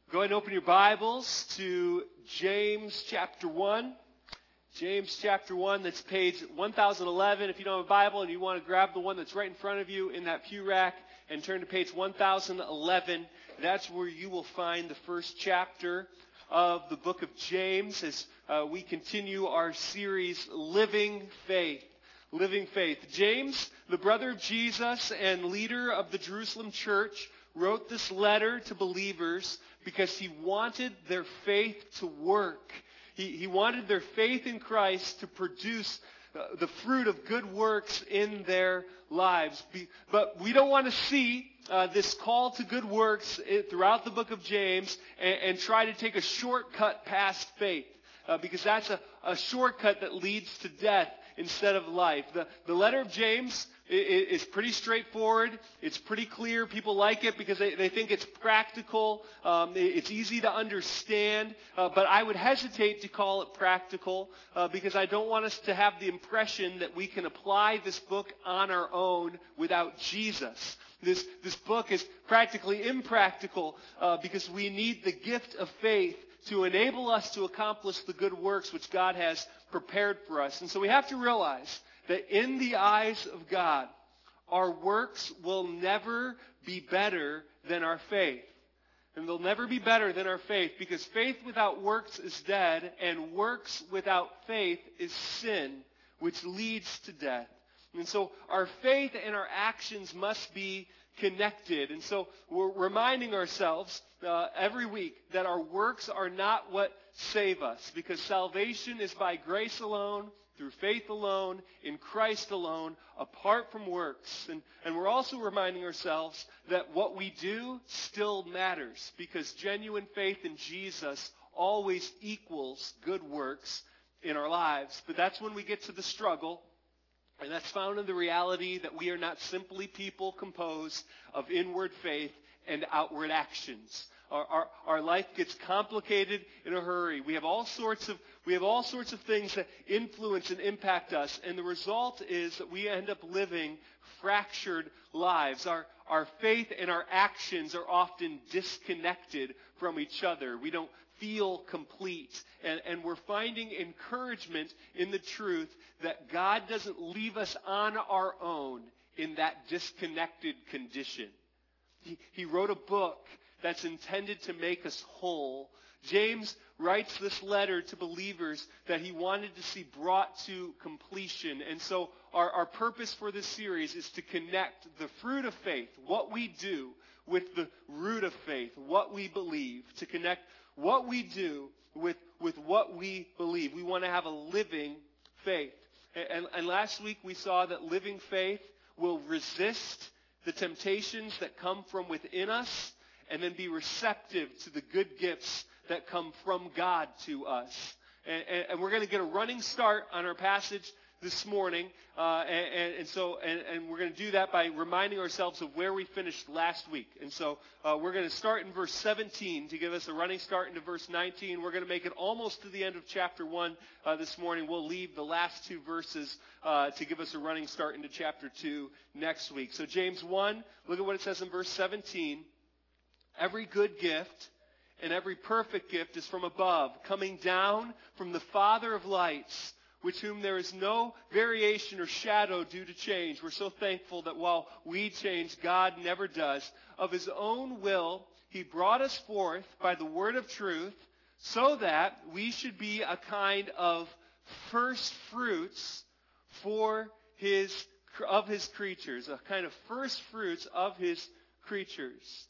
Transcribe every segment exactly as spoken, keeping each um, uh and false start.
Go ahead and open your Bibles to James chapter one. James chapter one, that's page one thousand eleven. If you don't have a Bible and you want to grab the one that's right in front of you in that pew rack and turn to page one thousand eleven, that's where you will find the first chapter of the book of James as uh, we continue our series, Living Faith. Living Faith. James, the brother of Jesus and leader of the Jerusalem church, wrote this letter to believers because he wanted their faith to work. He, he wanted their faith in Christ to produce uh, the fruit of good works in their lives. Be, but we don't want to see uh, this call to good works throughout the book of James and, and try to take a shortcut past faith. Uh, because that's a, a shortcut that leads to death instead of life. The, the letter of James is, is pretty straightforward. It's pretty clear. People like it because they, they think it's practical. Um, it's easy to understand. Uh, but I would hesitate to call it practical uh, because I don't want us to have the impression that we can apply this book on our own without Jesus. This, this book is practically impractical uh, because we need the gift of faith to enable us to accomplish the good works which God has prepared for us. And so we have to realize that in the eyes of God, our works will never be better than our faith. And they'll never be better than our faith because faith without works is dead, and works without faith is sin, which leads to death. And so our faith and our actions must be connected. And so we're reminding ourselves uh, every week that our works are not what save us, because salvation is by grace alone, through faith alone, in Christ alone, apart from works. And, and we're also reminding ourselves that what we do still matters, because genuine faith in Jesus always equals good works in our lives. But that's when we get to the struggle. And that's found in the reality that we are not simply people composed of inward faith and outward actions. Our, our, our life gets complicated in a hurry. We have all sorts of we have all sorts of things that influence and impact us, and the result is that we end up living fractured lives. Our our faith and our actions are often disconnected from each other. We don't feel complete. And, and we're finding encouragement in the truth that God doesn't leave us on our own in that disconnected condition. He, he wrote a book that's intended to make us whole. James writes this letter to believers that he wanted to see brought to completion. And so our, our purpose for this series is to connect the fruit of faith, what we do, with the root of faith, what we believe, to connect what we do with, with what we believe. We want to have a living faith. And, and last week we saw that living faith will resist the temptations that come from within us and then be receptive to the good gifts that come from God to us. And, and, and we're going to get a running start on our passage this morning, uh, and, and so and, and we're going to do that by reminding ourselves of where we finished last week. And so uh, we're going to start in verse seventeen to give us a running start into verse nineteen. We're going to make it almost to the end of chapter one uh, this morning. We'll leave the last two verses uh, to give us a running start into chapter two next week. So James one, look at what it says in verse seventeen. Every good gift and every perfect gift is from above, coming down from the Father of lights, with whom there is no variation or shadow due to change. We're so thankful that while we change, God never does. Of his own will, he brought us forth by the word of truth, so that we should be a kind of first fruits for his of his creatures, a kind of first fruits of his creatures.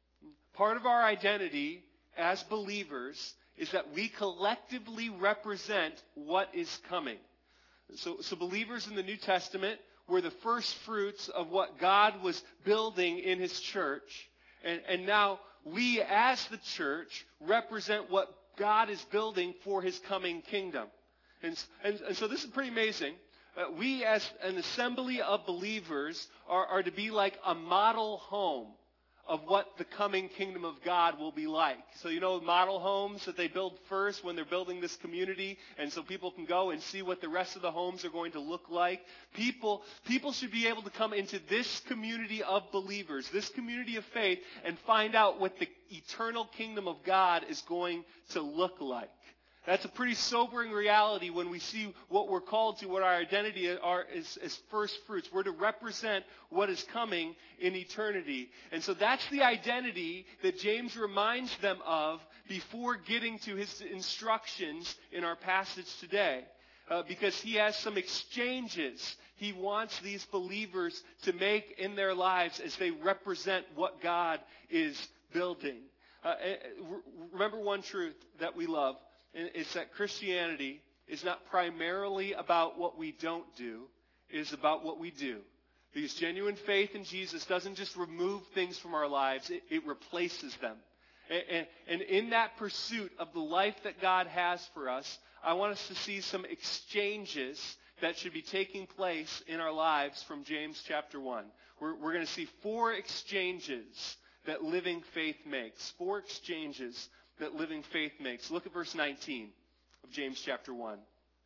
Part of our identity as believers is that we collectively represent what is coming. So, so believers in the New Testament were the first fruits of what God was building in his church. And, and now we as the church represent what God is building for his coming kingdom. And, and, and so this is pretty amazing. Uh, we as an assembly of believers are, are to be like a model home. of what the coming kingdom of God will be like. So you know model homes that they build first when they're building this community, and so people can go and see what the rest of the homes are going to look like. People, people should be able to come into this community of believers, this community of faith, and find out what the eternal kingdom of God is going to look like. That's a pretty sobering reality when we see what we're called to, what our identity are is, is first fruits. We're to represent what is coming in eternity. And so that's the identity that James reminds them of before getting to his instructions in our passage today. Uh, because he has some exchanges he wants these believers to make in their lives as they represent what God is building. Uh, remember one truth that we love. It's that Christianity is not primarily about what we don't do. It is about what we do. Because genuine faith in Jesus doesn't just remove things from our lives. It, it replaces them. And, and, and in that pursuit of the life that God has for us, I want us to see some exchanges that should be taking place in our lives from James chapter one. We're, we're going to see four exchanges that living faith makes. Four exchanges that living faith makes. Look at verse nineteen of James chapter one.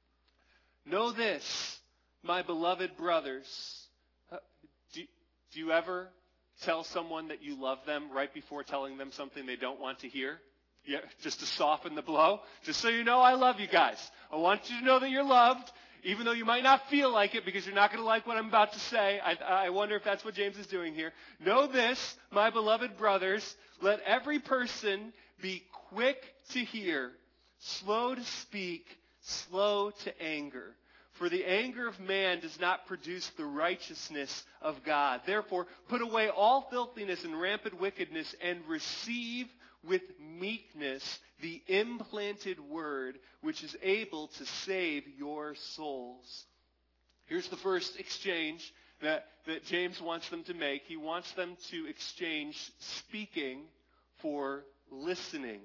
Know this, my beloved brothers. Uh, do, do you ever tell someone that you love them right before telling them something they don't want to hear? Yeah, just to soften the blow? Just so you know, I love you guys. I want you to know that you're loved, even though you might not feel like it because you're not going to like what I'm about to say. I, I wonder if that's what James is doing here. Know this, my beloved brothers. Let every person be quick to hear, slow to speak, slow to anger. For the anger of man does not produce the righteousness of God. Therefore, put away all filthiness and rampant wickedness and receive with meekness the implanted word which is able to save your souls. Here's the first exchange that, that James wants them to make. He wants them to exchange speaking for listening.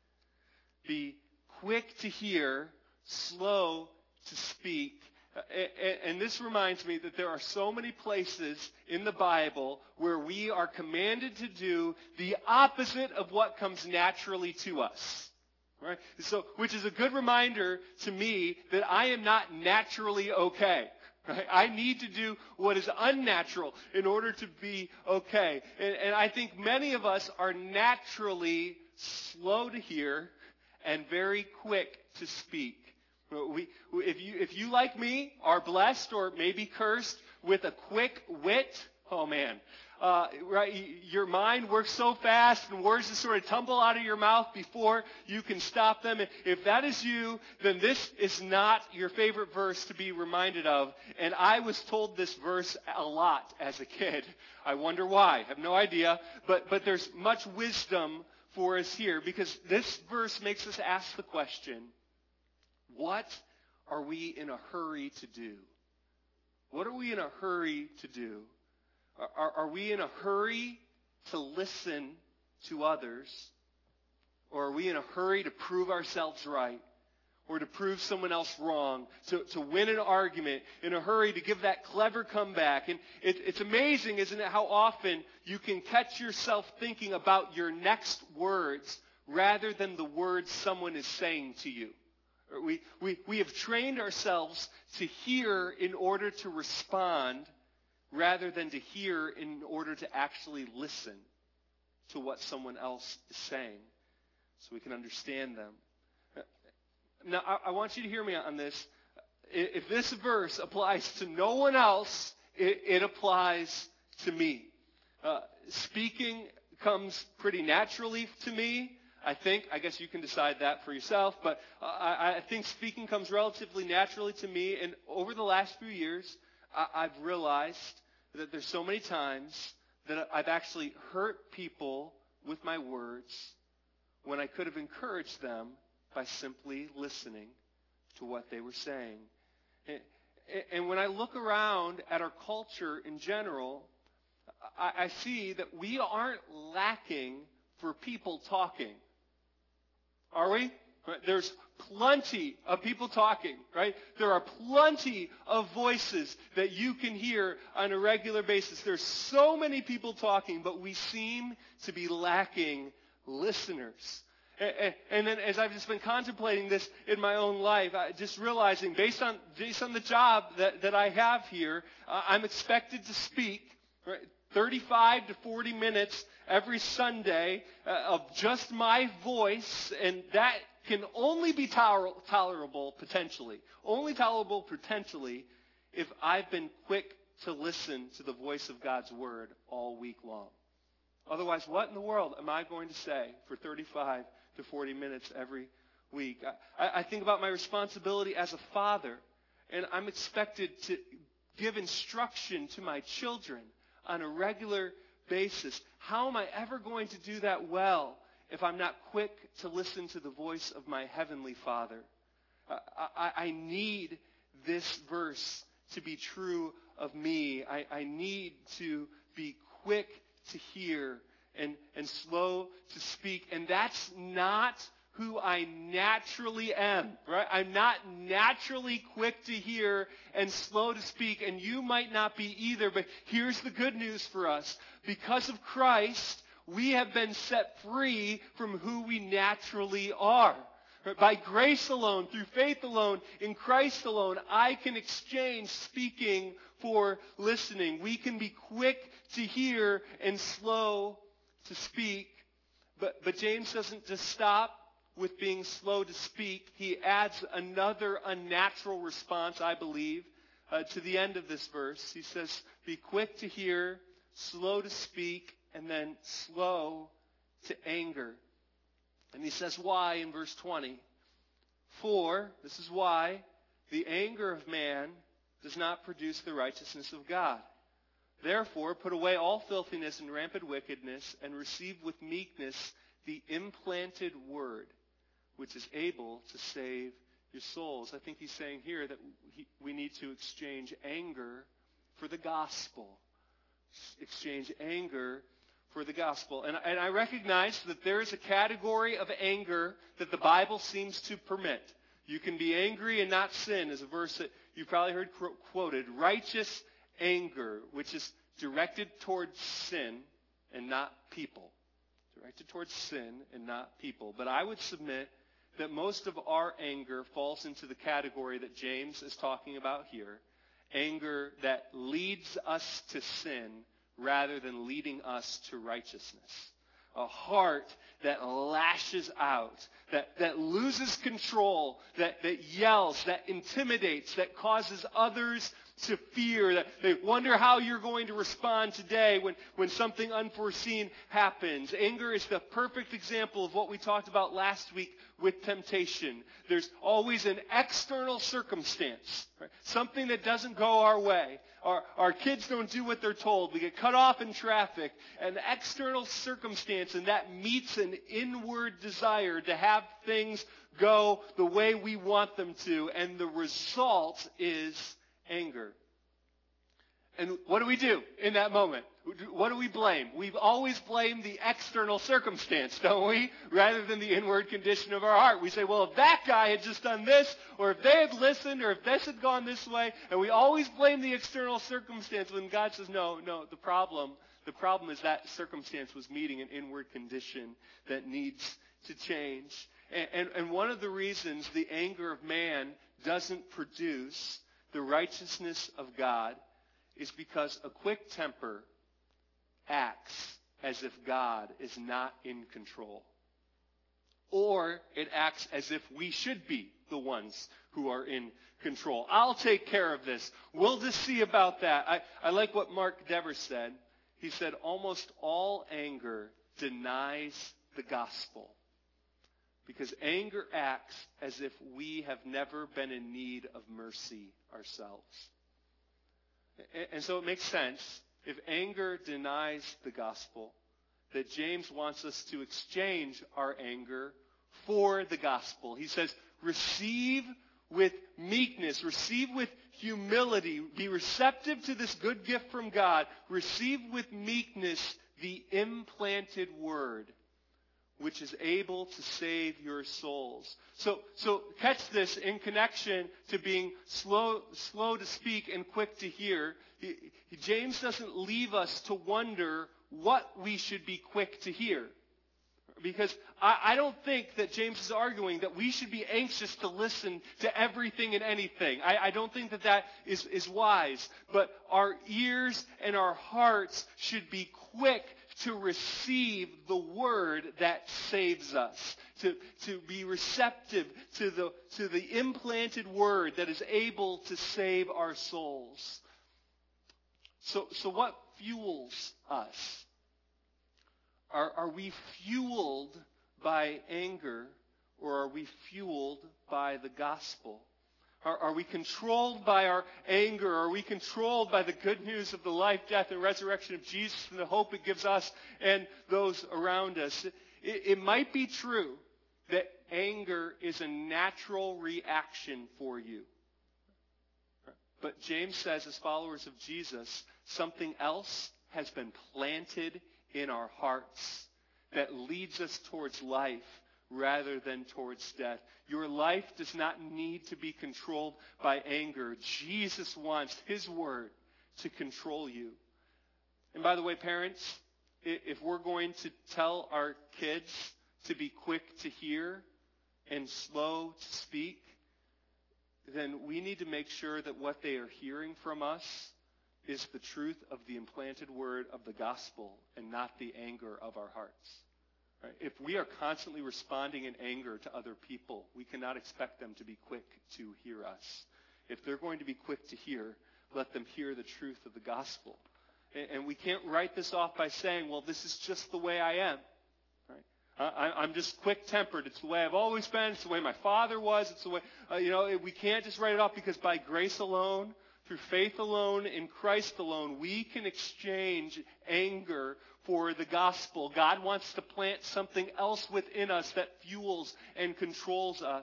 Be quick to hear, slow to speak. And this reminds me that there are so many places in the Bible where we are commanded to do the opposite of what comes naturally to us. Right? So, which is a good reminder to me that I am not naturally okay. Right? I need to do what is unnatural in order to be okay. And, and I think many of us are naturally slow to hear and very quick to speak. We, if you, if you, like me, are blessed or maybe cursed with a quick wit, oh man, uh, right, your mind works so fast and words just sort of tumble out of your mouth before you can stop them. If that is you, then this is not your favorite verse to be reminded of. And I was told this verse a lot as a kid. I wonder why. I have no idea. But, but there's much wisdom for us here because this verse makes us ask the question, what are we in a hurry to do? What are we in a hurry to do? Are, are we in a hurry to listen to others? Or are we in a hurry to prove ourselves right? Or to prove someone else wrong? To, to win an argument? In a hurry to give that clever comeback? And it, it's amazing, isn't it, how often you can catch yourself thinking about your next words rather than the words someone is saying to you. We, we, we have trained ourselves to hear in order to respond rather than to hear in order to actually listen to what someone else is saying so we can understand them. Now, I, I want you to hear me on this. If this verse applies to no one else, it, it applies to me. Uh, speaking comes pretty naturally to me. I think, I guess you can decide that for yourself, but uh, I, I think speaking comes relatively naturally to me. And over the last few years, I, I've realized that there's so many times that I've actually hurt people with my words when I could have encouraged them by simply listening to what they were saying. And, and when I look around at our culture in general, I, I see that we aren't lacking for people talking. Are we? Right? There's plenty of people talking, right? There are plenty of voices that you can hear on a regular basis. There's so many people talking, but we seem to be lacking listeners. And then as I've just been contemplating this in my own life, I just realizing based on based on the job that, that I have here, uh, I'm expected to speak right, thirty-five to forty minutes every Sunday uh, of just my voice, and that can only be toler- tolerable potentially, only tolerable potentially if I've been quick to listen to the voice of God's Word all week long. Otherwise, what in the world am I going to say for thirty-five to forty minutes every week? I, I think about my responsibility as a father, and I'm expected to give instruction to my children on a regular basis. How am I ever going to do that well if I'm not quick to listen to the voice of my Heavenly Father? I, I, I need this verse to be true of me. I, I need to be quick to hear and, and slow to speak. And that's not who I naturally am, right? I'm not naturally quick to hear and slow to speak, and you might not be either, but here's the good news for us. Because of Christ, we have been set free from who we naturally are. By grace alone, through faith alone, in Christ alone, I can exchange speaking for listening. We can be quick to hear and slow to speak. But, but James doesn't just stop with being slow to speak. He adds another unnatural response, I believe, uh, to the end of this verse. He says, be quick to hear, slow to speak, and then slow to anger. And he says why in verse twenty. For, this is why, the anger of man does not produce the righteousness of God. Therefore, put away all filthiness and rampant wickedness, and receive with meekness the implanted word, which is able to save your souls. I think he's saying here that he, we need to exchange anger for the gospel. Exchange anger for the gospel. And, and I recognize that there is a category of anger that the Bible seems to permit. You can be angry and not sin, is a verse that you've probably heard quoted. Righteous anger, which is directed towards sin and not people. Directed towards sin and not people. But I would submit that most of our anger falls into the category that James is talking about here. Anger that leads us to sin rather than leading us to righteousness. A heart that lashes out, that, that loses control, that, that yells, that intimidates, that causes others to fear, that they wonder how you're going to respond today when, when something unforeseen happens. Anger is the perfect example of what we talked about last week with temptation. There's always an external circumstance, right? Something that doesn't go our way. Our, our kids don't do what they're told. We get cut off in traffic. An external circumstance, and that meets an inward desire to have things go the way we want them to. And the result is anger. And what do we do in that moment? What do we blame? We've always blamed the external circumstance, don't we? Rather than the inward condition of our heart. We say, well, if that guy had just done this, or if they had listened, or if this had gone this way, and we always blame the external circumstance when God says, no, no, the problem, the problem is that circumstance was meeting an inward condition that needs to change. And, and, and one of the reasons the anger of man doesn't produce the righteousness of God is because a quick temper acts as if God is not in control. Or it acts as if we should be the ones who are in control. I'll take care of this. We'll just see about that. I, I like what Mark Dever said. He said, almost all anger denies the gospel. Because anger acts as if we have never been in need of mercy ourselves. And so it makes sense, if anger denies the gospel, that James wants us to exchange our anger for the gospel. He says, receive with meekness, receive with humility, be receptive to this good gift from God. Receive with meekness the implanted word, which is able to save your souls. So, so catch this in connection to being slow, slow to speak and quick to hear. He, he, James doesn't leave us to wonder what we should be quick to hear. Because I, I don't think that James is arguing that we should be anxious to listen to everything and anything. I, I don't think that that is, is wise. But our ears and our hearts should be quick to receive the word that saves us. To, to be receptive to the, to the implanted word that is able to save our souls. So, so what fuels us? Are, are we fueled by anger, or are we fueled by the gospel? Are, are we controlled by our anger? Are we controlled by the good news of the life, death, and resurrection of Jesus and the hope it gives us and those around us? It, it might be true that anger is a natural reaction for you. But James says, as followers of Jesus, something else has been planted in our hearts that leads us towards life rather than towards death. Your life does not need to be controlled by anger. Jesus wants his word to control you. And by the way, parents, if we're going to tell our kids to be quick to hear and slow to speak, then we need to make sure that what they are hearing from us is the truth of the implanted word of the gospel and not the anger of our hearts. Right? If we are constantly responding in anger to other people, we cannot expect them to be quick to hear us. If they're going to be quick to hear, let them hear the truth of the gospel. And, and we can't write this off by saying, well, this is just the way I am. Right? I, I'm just quick-tempered. It's the way I've always been. It's the way my father was. It's the way, uh, you know, we can't just write it off because by grace alone, through faith alone, in Christ alone, we can exchange anger for the gospel. God wants to plant something else within us that fuels and controls us.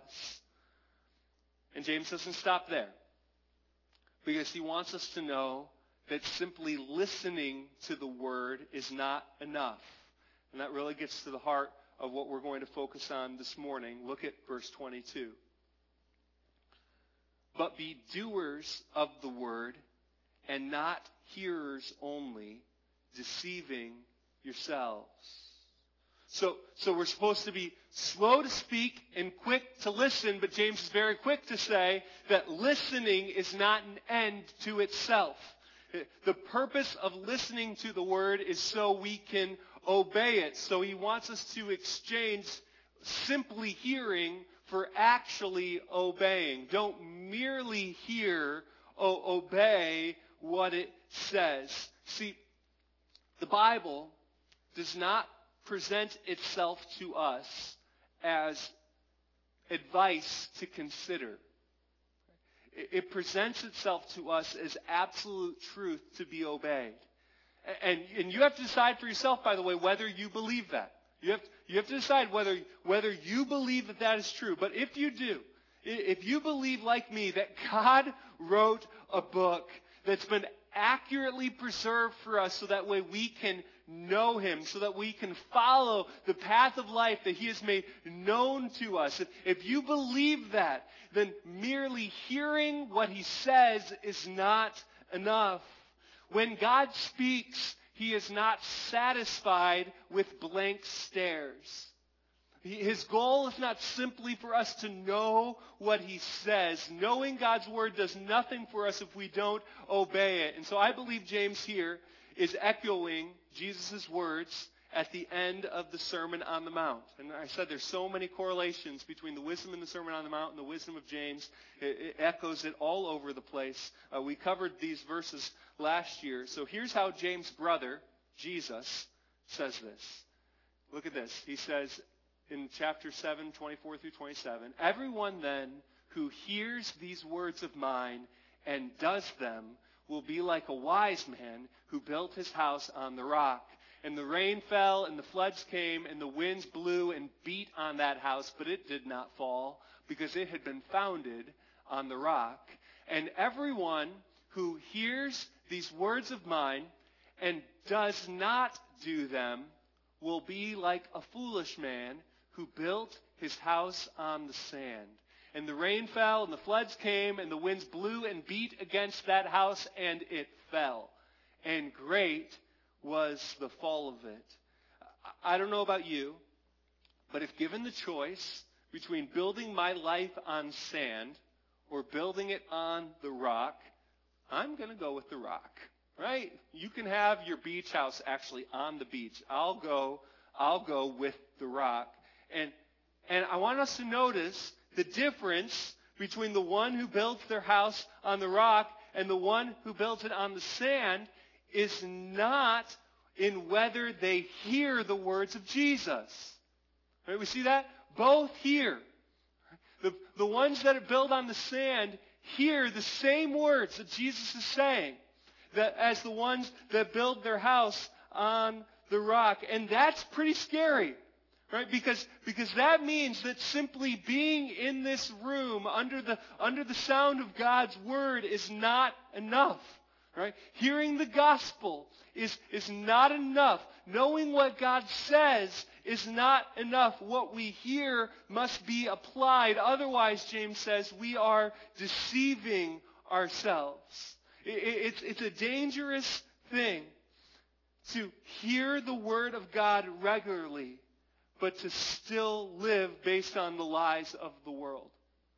And James doesn't stop there, because he wants us to know that simply listening to the word is not enough. And that really gets to the heart of what we're going to focus on this morning. Look at verse twenty-two. But be doers of the word, and not hearers only, deceiving yourselves. So, so we're supposed to be slow to speak and quick to listen, but James is very quick to say that listening is not an end to itself. The purpose of listening to the word is so we can obey it. So he wants us to exchange simply hearing for actually obeying. Don't merely hear, o- obey what it says. See, the Bible does not present itself to us as advice to consider. It presents itself to us as absolute truth to be obeyed. And, and you have to decide for yourself, by the way, whether you believe that. You have, you have to decide whether, whether you believe that that is true. But if you do, if you believe like me that God wrote a book that's been accurately preserved for us so that way we can know him, so that we can follow the path of life that he has made known to us. If, if you believe that, then merely hearing what he says is not enough. When God speaks, he is not satisfied with blank stares. His goal is not simply for us to know what he says. Knowing God's word does nothing for us if we don't obey it. And so I believe James here is echoing Jesus' words at the end of the Sermon on the Mount. And I said there's so many correlations between the wisdom in the Sermon on the Mount and the wisdom of James. It, it echoes it all over the place. Uh, we covered these verses last year. So here's how James' brother, Jesus, says this. Look at this. He says in chapter seven, twenty-four through twenty-seven, everyone then who hears these words of mine and does them will be like a wise man who built his house on the rock. And the rain fell, and the floods came, and the winds blew and beat on that house, but it did not fall, because it had been founded on the rock. And everyone who hears these words of mine and does not do them will be like a foolish man who built his house on the sand. And the rain fell, and the floods came, and the winds blew and beat against that house, and it fell. And great was the fall of it. I don't know about you, but if given the choice between building my life on sand or building it on the rock, I'm going to go with the rock, right? You can have your beach house actually on the beach. I'll go, I'll go with the rock. And, and I want us to notice the difference between the one who builds their house on the rock and the one who builds it on the sand is not in whether they hear the words of Jesus. Right? We see that? Both hear. The, the ones that build on the sand hear the same words that Jesus is saying that as the ones that build their house on the rock. And that's pretty scary. Right? Because, because that means that simply being in this room under the, under the sound of God's word is not enough. Right? Hearing the gospel is, is not enough. Knowing what God says is not enough. What we hear must be applied. Otherwise, James says, we are deceiving ourselves. It, it's, it's a dangerous thing to hear the word of God regularly, but to still live based on the lies of the world.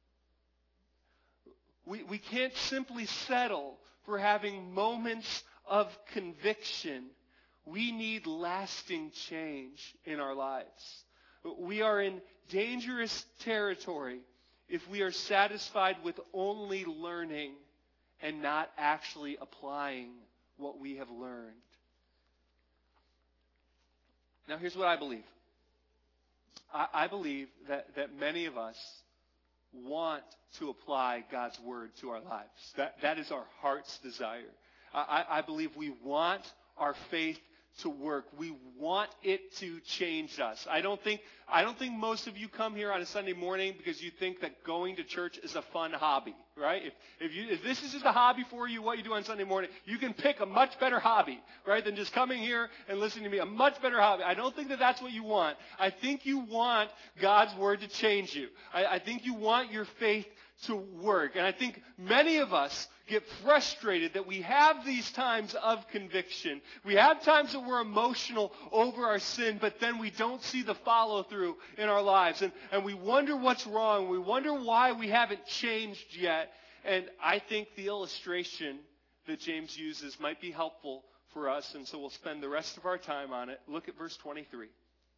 We, we can't simply settle for having moments of conviction. We need lasting change in our lives. We are in dangerous territory if we are satisfied with only learning and not actually applying what we have learned. Now, here's what I believe. I believe that, that many of us want to apply God's word to our lives. That, that is our heart's desire. I, I believe we want our faith to work. We want it to change us. I don't think, I don't think most of you come here on a Sunday morning because you think that going to church is a fun hobby, right? If, if, you, if this is just a hobby for you, what you do on Sunday morning, you can pick a much better hobby, right, than just coming here and listening to me. A much better hobby. I don't think that that's what you want. I think you want God's word to change you. I, I think you want your faith to work. And I think many of us get frustrated that we have these times of conviction. We have times that we're emotional over our sin, but then we don't see the follow-through in our lives. And, and we wonder what's wrong. We wonder why we haven't changed yet. And I think the illustration that James uses might be helpful for us, and so we'll spend the rest of our time on it. Look at verse twenty-three.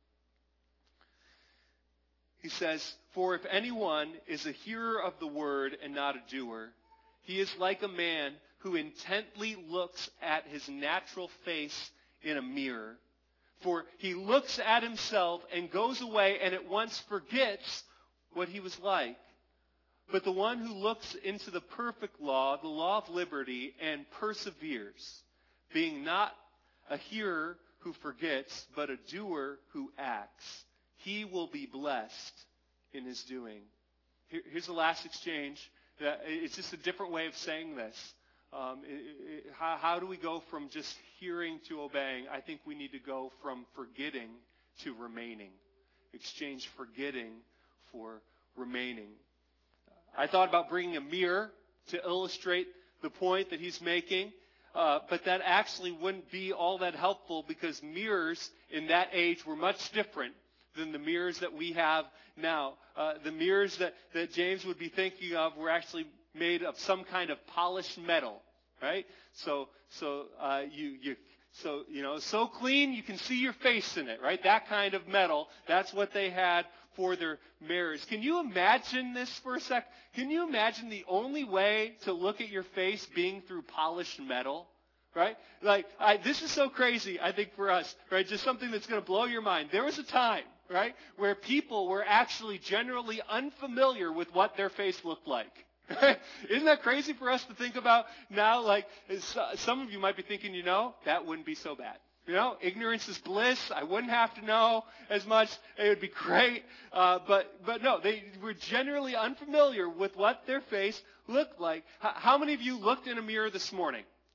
He says, "For if anyone is a hearer of the word and not a doer, he is like a man who intently looks at his natural face in a mirror. For he looks at himself and goes away and at once forgets what he was like. But the one who looks into the perfect law, the law of liberty, and perseveres, being not a hearer who forgets, but a doer who acts, he will be blessed in his doing." Here, here's the last exchange. It's just a different way of saying this. Um, it, it, how, how do we go from just hearing to obeying? I think we need to go from forgetting to remaining. Exchange forgetting for remaining. I thought about bringing a mirror to illustrate the point that he's making. Uh, but that actually wouldn't be all that helpful because mirrors in that age were much different than the mirrors that we have now. Uh, the mirrors that, that James would be thinking of were actually made of some kind of polished metal, right? So, so uh, you, you, so you know, so clean you can see your face in it, right? That kind of metal. That's what they had for their mirrors. Can you imagine this for a sec? Can you imagine the only way to look at your face being through polished metal? Right? Like, I, this is so crazy, I think, for us, right? Just something that's going to blow your mind. There was a time, right, where people were actually generally unfamiliar with what their face looked like. Isn't that crazy for us to think about now? Like, some of you might be thinking, you know, that wouldn't be so bad. You know, ignorance is bliss. I wouldn't have to know as much. It would be great. Uh, but, but no, they were generally unfamiliar with what their face looked like. H- how many of you looked in a mirror this morning?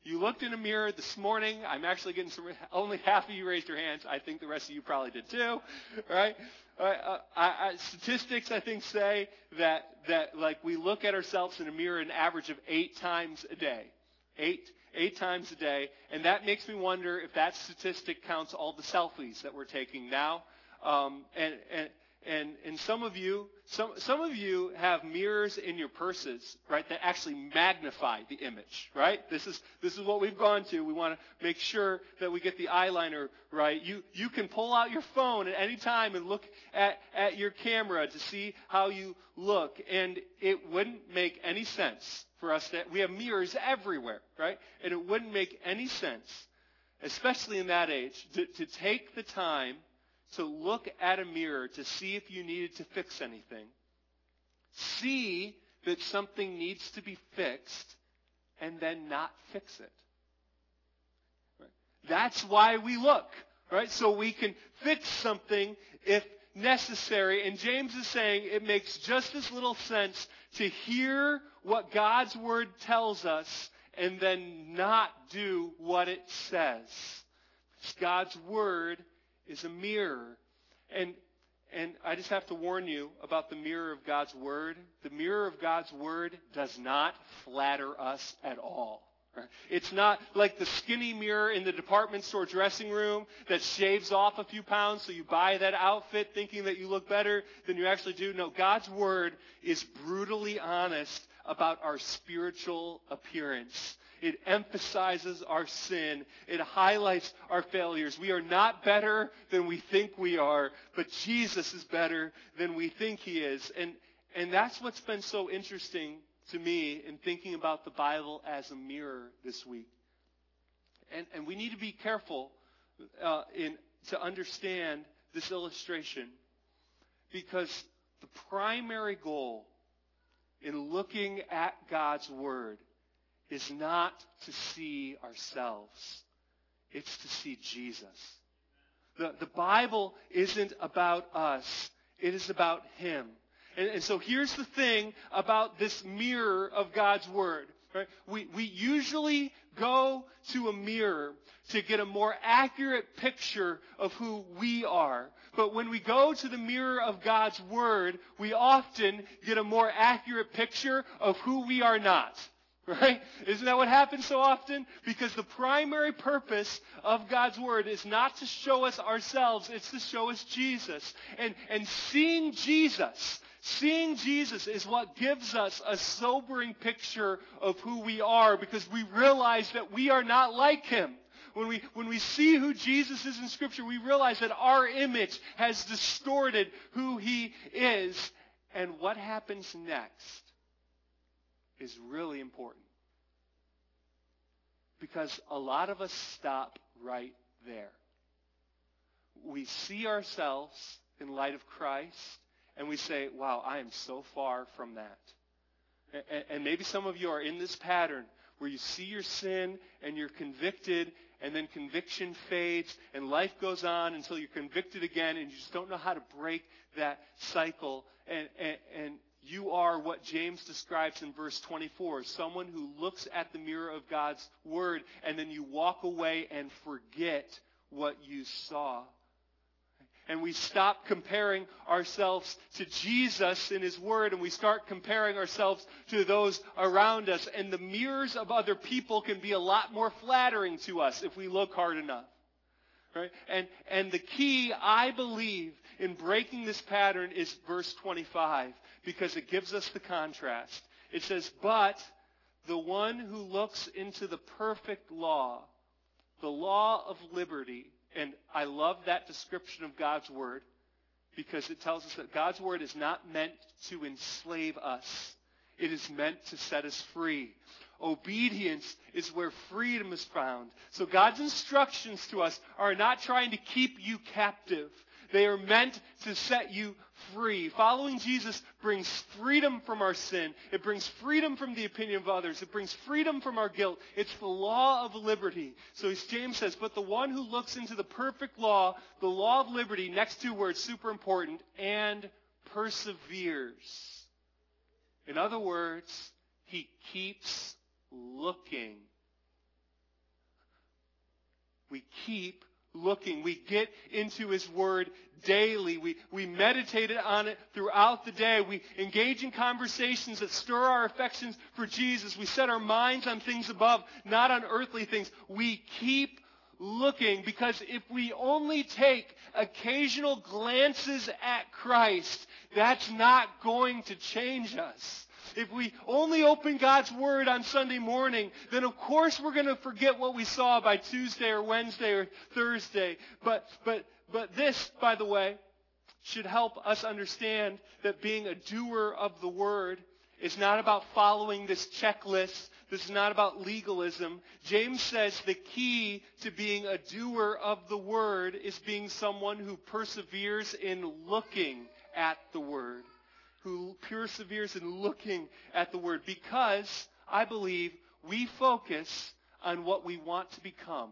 You looked in a mirror this morning. I'm actually getting some, only half of you raised your hands. I think the rest of you probably did too, right? Uh, uh, I, I, statistics, I think, say that, that like we look at ourselves in a mirror an average of eight times a day. Eight, eight times a day. And that makes me wonder if that statistic counts all the selfies that we're taking now. Um, and, and, And and some of you, some some of you have mirrors in your purses, right, that actually magnify the image, right? This is this is what we've gone to. We want to make sure that we get the eyeliner right. You you can pull out your phone at any time and look at, at your camera to see how you look. And it wouldn't make any sense for us to, we have mirrors everywhere, right? And it wouldn't make any sense, especially in that age, to, to take the time to look at a mirror to see if you needed to fix anything, see that something needs to be fixed, and then not fix it. Right? That's why we look, right? So we can fix something if necessary. And James is saying it makes just as little sense to hear what God's Word tells us and then not do what it says. God's Word is a mirror. And and I just have to warn you about the mirror of God's Word. The mirror of God's Word does not flatter us at all. Right? It's not like the skinny mirror in the department store dressing room that shaves off a few pounds so you buy that outfit thinking that you look better than you actually do. No, God's Word is brutally honest about our spiritual appearance. It emphasizes our sin. It highlights our failures. We are not better than we think we are, but Jesus is better than we think he is. And, and that's what's been so interesting to me in thinking about the Bible as a mirror this week. And, and we need to be careful uh, in to understand this illustration, because the primary goal in looking at God's Word is not to see ourselves. It's to see Jesus. The, the Bible isn't about us. It is about him. And, and so here's the thing about this mirror of God's Word. Right? We, we usually go to a mirror to get a more accurate picture of who we are. But when we go to the mirror of God's Word, we often get a more accurate picture of who we are not. Right? Isn't that what happens so often? Because the primary purpose of God's Word is not to show us ourselves, it's to show us Jesus. And, and seeing Jesus, seeing Jesus is what gives us a sobering picture of who we are, because we realize that we are not like him. When we, when we see who Jesus is in Scripture, we realize that our image has distorted who he is. And what happens next is really important, because a lot of us stop right there. We see ourselves in light of Christ, and we say, wow, I am so far from that. And, and maybe some of you are in this pattern where you see your sin and you're convicted, and then conviction fades and life goes on until you're convicted again, and you just don't know how to break that cycle. And, and, and you are what James describes in verse twenty-four, someone who looks at the mirror of God's Word, and then you walk away and forget what you saw. And we stop comparing ourselves to Jesus in his Word, and we start comparing ourselves to those around us. And the mirrors of other people can be a lot more flattering to us if we look hard enough. Right? And, and the key, I believe, in breaking this pattern is verse twenty-five, because it gives us the contrast. It says, but the one who looks into the perfect law, the law of liberty, and I love that description of God's Word, because it tells us that God's Word is not meant to enslave us. It is meant to set us free. Obedience is where freedom is found. So God's instructions to us are not trying to keep you captive. They are meant to set you free. Following Jesus brings freedom from our sin. It brings freedom from the opinion of others. It brings freedom from our guilt. It's the law of liberty. So as James says, but the one who looks into the perfect law, the law of liberty, next two words, super important, and perseveres. In other words, he keeps looking we keep looking. We get into His Word daily. We, we meditate on it throughout the day. We engage in conversations that stir our affections for Jesus. We set our minds on things above, not on earthly things. We keep looking, because if we only take occasional glances at Christ, that's not going to change us. If we only open God's Word on Sunday morning, then of course we're going to forget what we saw by Tuesday or Wednesday or Thursday. But, but, but this, by the way, should help us understand that being a doer of the Word is not about following this checklist. This is not about legalism. James says the key to being a doer of the Word is being someone who perseveres in looking at the Word. Who perseveres in looking at the Word. Because, I believe, we focus on what we want to become.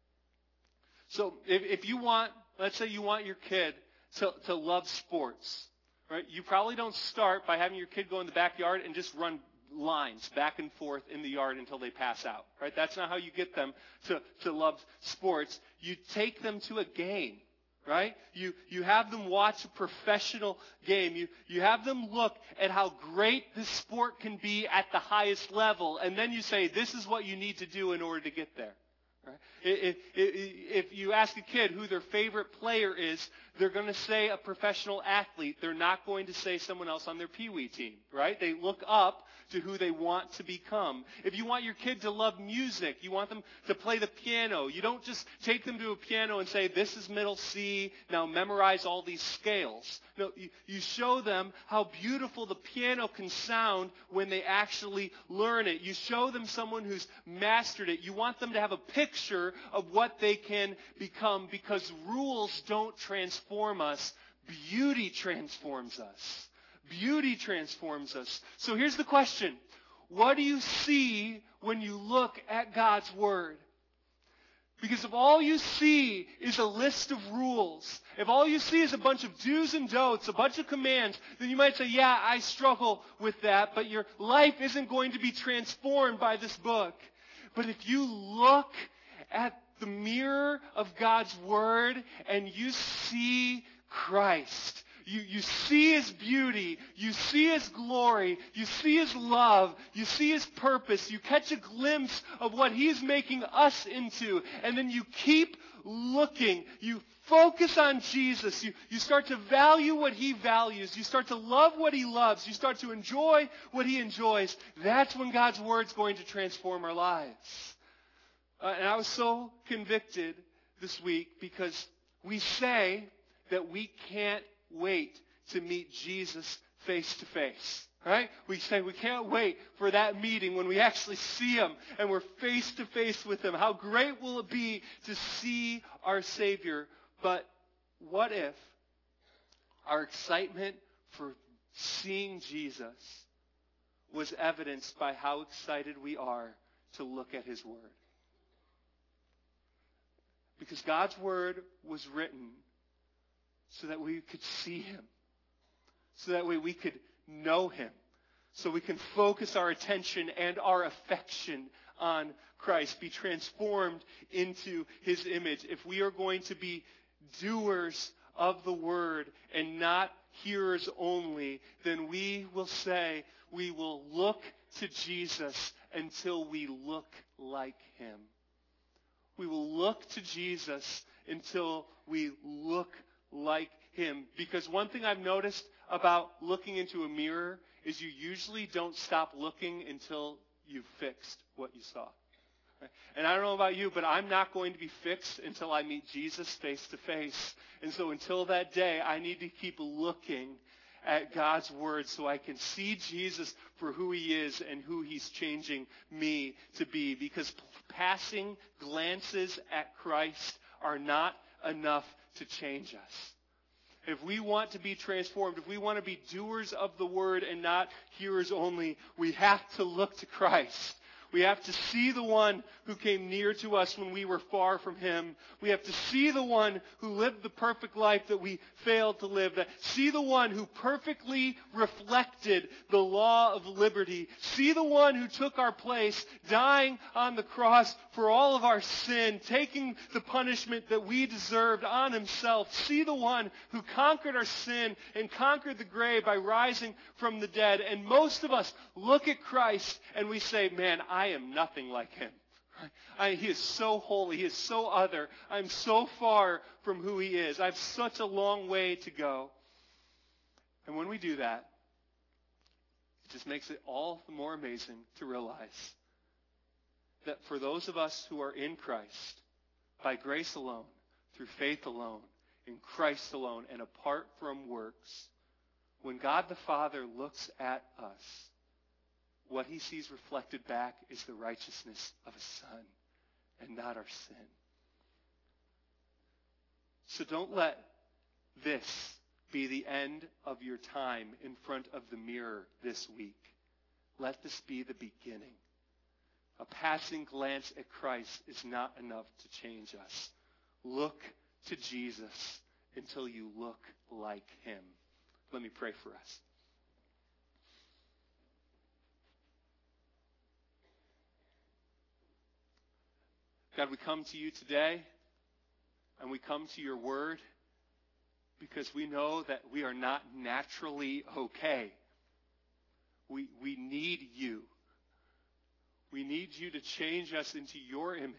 So, if, if you want, let's say you want your kid to, to love sports, right? You probably don't start by having your kid go in the backyard and just run lines back and forth in the yard until they pass out, right? That's not how you get them to, to love sports. You take them to a game. Right? You you have them watch a professional game. You you have them look at how great this sport can be at the highest level. And then you say, this is what you need to do in order to get there. Right? If, if, if you ask a kid who their favorite player is, they're going to say a professional athlete. They're not going to say someone else on their peewee team. Right? They look up to who they want to become. If you want your kid to love music, you want them to play the piano, you don't just take them to a piano and say, this is middle C, now memorize all these scales. No, you, you show them how beautiful the piano can sound when they actually learn it. You show them someone who's mastered it. You want them to have a picture of what they can become, because rules don't transform us. Beauty transforms us. Beauty transforms us. So here's the question. What do you see when you look at God's Word? Because if all you see is a list of rules, if all you see is a bunch of do's and don'ts, a bunch of commands, then you might say, yeah, I struggle with that, but your life isn't going to be transformed by this book. But if you look at the mirror of God's Word and you see Christ, You, you see His beauty, you see His glory, you see His love, you see His purpose, you catch a glimpse of what He's making us into, and then you keep looking, you focus on Jesus, you, you start to value what He values, you start to love what He loves, you start to enjoy what He enjoys. That's when God's Word's going to transform our lives. Uh, and I was so convicted this week because we say that we can't wait to meet Jesus face to face. Right? We say we can't wait for that meeting when we actually see Him and we're face to face with Him. How great will it be to see our Savior? But what if our excitement for seeing Jesus was evidenced by how excited we are to look at His Word? Because God's Word was written so that we could see Him. So that way we could know Him. So we can focus our attention and our affection on Christ. Be transformed into His image. If we are going to be doers of the Word and not hearers only, then we will say we will look to Jesus until we look like Him. We will look to Jesus until we look like Him. Because one thing I've noticed about looking into a mirror is you usually don't stop looking until you've fixed what you saw. Right? And I don't know about you, but I'm not going to be fixed until I meet Jesus face to face. And so until that day, I need to keep looking at God's Word so I can see Jesus for who He is and who He's changing me to be. Because passing glances at Christ are not enough to change us. If we want to be transformed, if we want to be doers of the Word and not hearers only, we have to look to Christ. We have to see the one who came near to us when we were far from him. We have to see the one who lived the perfect life that we failed to live. That see the one who perfectly reflected the law of liberty. See the one who took our place, dying on the cross for all of our sin, taking the punishment that we deserved on himself. See the one who conquered our sin and conquered the grave by rising from the dead. And most of us look at Christ and we say, man, I am nothing like him. I, he is so holy. He is so other. I'm so far from who he is. I have such a long way to go. And when we do that, it just makes it all the more amazing to realize that for those of us who are in Christ, by grace alone, through faith alone, in Christ alone, and apart from works, when God the Father looks at us, what he sees reflected back is the righteousness of a son and not our sin. So don't let this be the end of your time in front of the mirror this week. Let this be the beginning. A passing glance at Christ is not enough to change us. Look to Jesus until you look like him. Let me pray for us. God, we come to you today, and we come to your word because we know that we are not naturally okay. We, we need you. We need you to change us into your image.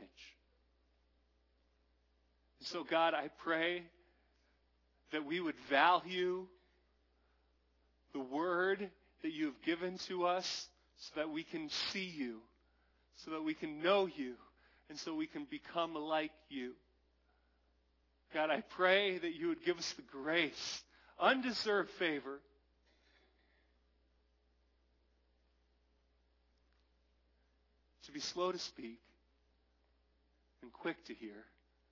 And so, God, I pray that we would value the word that you have given to us so that we can see you, so that we can know you, and so we can become like you. God, I pray that you would give us the grace, undeserved favor, to be slow to speak and quick to hear,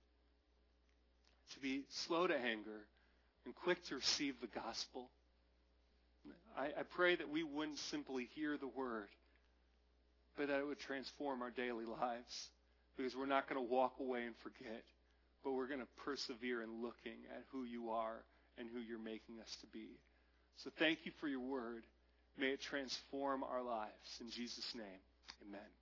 to be slow to anger and quick to receive the gospel. I, I pray that we wouldn't simply hear the word, but that it would transform our daily lives. Because we're not going to walk away and forget, but we're going to persevere in looking at who you are and who you're making us to be. So thank you for your word. May it transform our lives. In Jesus' name, amen.